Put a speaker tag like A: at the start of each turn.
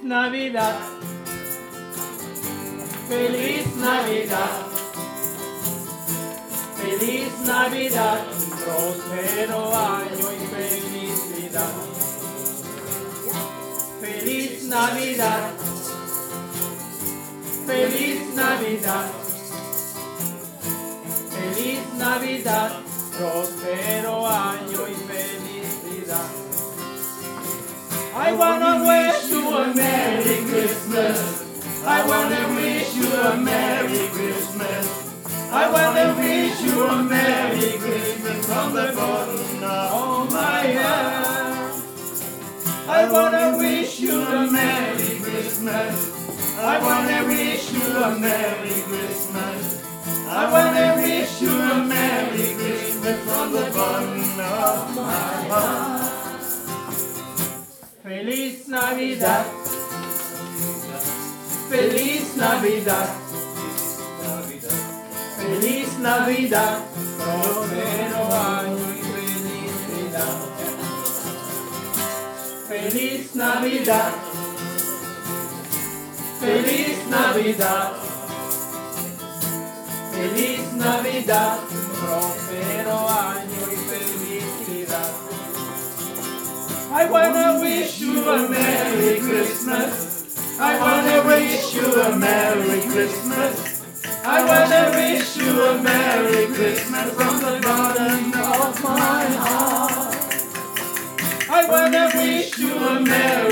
A: Navidad, feliz Navidad, feliz Navidad, próspero año y felicidad. Feliz Navidad, feliz Navidad, feliz Navidad, próspero año y felicidad. I wanna wish you a Merry Christmas. I wanna wish you a Merry Christmas. I wanna wish you a Merry Christmas from the bottom of my heart. I wanna wish you a Merry Christmas. I wanna wish you a Merry Christmas. I wanna wish you a Merry Christmas from the bottom of my heart. Feliz Navidad, feliz Navidad, feliz Navidad, próspero año y felicidad. Feliz Navidad, feliz Navidad, feliz Navidad, próspero año y felicidad. I wanna wish you a Merry Christmas. I wanna wish you a Merry Christmas. I wanna wish you a Merry Christmas from the bottom of my heart. I wanna wish you a Merry